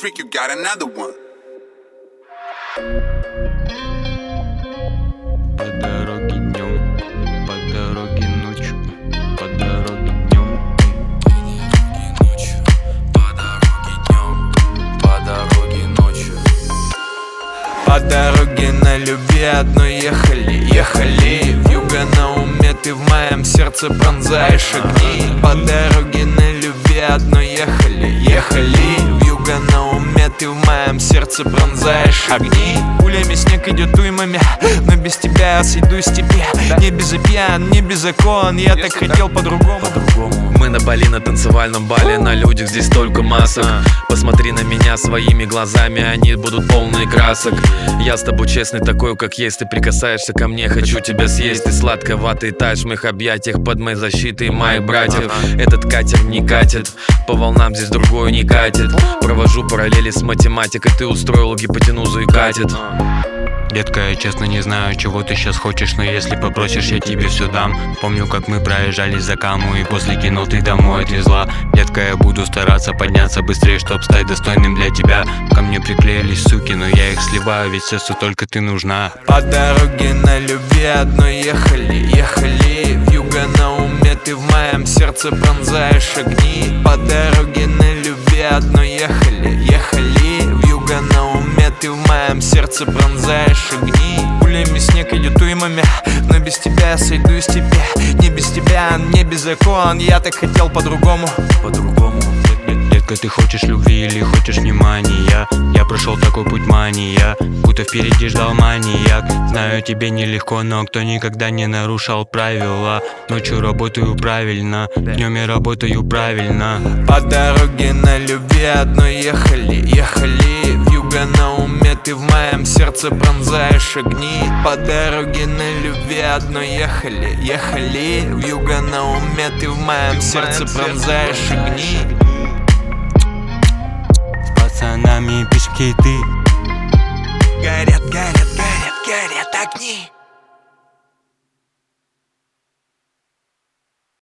freak, you got another one. По дороге днем, по дороге ночью, по дороге днем, По дороге днем, по дороге ночью. По дороге на любви одной ехали Вьюга на уме, ты в моем сердце пронзаешь огни. По дороге на любви одной ехали Вьюга на уме, ты в моем сердце пронзаешь огни. Пулями снег идет уймами, но без тебя я сойду с тебя. Не без пьян, не без окон, я так хотел по-другому. Мы на Бали, на танцевальном бале, на людях здесь столько масок. Посмотри на меня своими глазами, они будут полные красок. Я с тобой честный, такой как есть. Ты прикасаешься ко мне, хочу тебя съесть. Ты сладковатый таешь в моих объятиях, под моей защитой моих братьев. Этот катер не катит, по волнам здесь другой не катит. Провожу параллели с математикой, ты устроил гипотенузу и катит. Детка, я честно не знаю, чего ты сейчас хочешь, но если попросишь, я тебе все дам. Помню, как мы проезжали за Каму, и после кино ты домой отвезла. Детка, я буду стараться подняться быстрее, чтоб стать достойным для тебя. Ко мне приклеились суки, но я их сливаю, ведь сердцу только ты нужна. По дороге на любви одной ехали Вьюга на уме, ты в моем сердце пронзаешь огни. По дороге на любви одной ехали Вьюга на уме, ты в моем сердце пронзаешь огни. Пулями снег идет уймами, но без тебя я сойду с тебя. Не без тебя, не без закон, я так хотел по-другому. Детка, ты хочешь любви или хочешь внимания? Я прошел такой путь мания, будто впереди ждал маньяк. Знаю, тебе нелегко, но кто никогда не нарушал правила. Ночью работаю правильно, днем я работаю правильно. По дороге на любви одной ехали Вьюга на уме, ты в моем сердце пронзаешь огни. По дороге на любви одной ехали Вьюга на уме, ты в моем сердце пронзаешь огни. С пацанами пешки ты. Горят огни.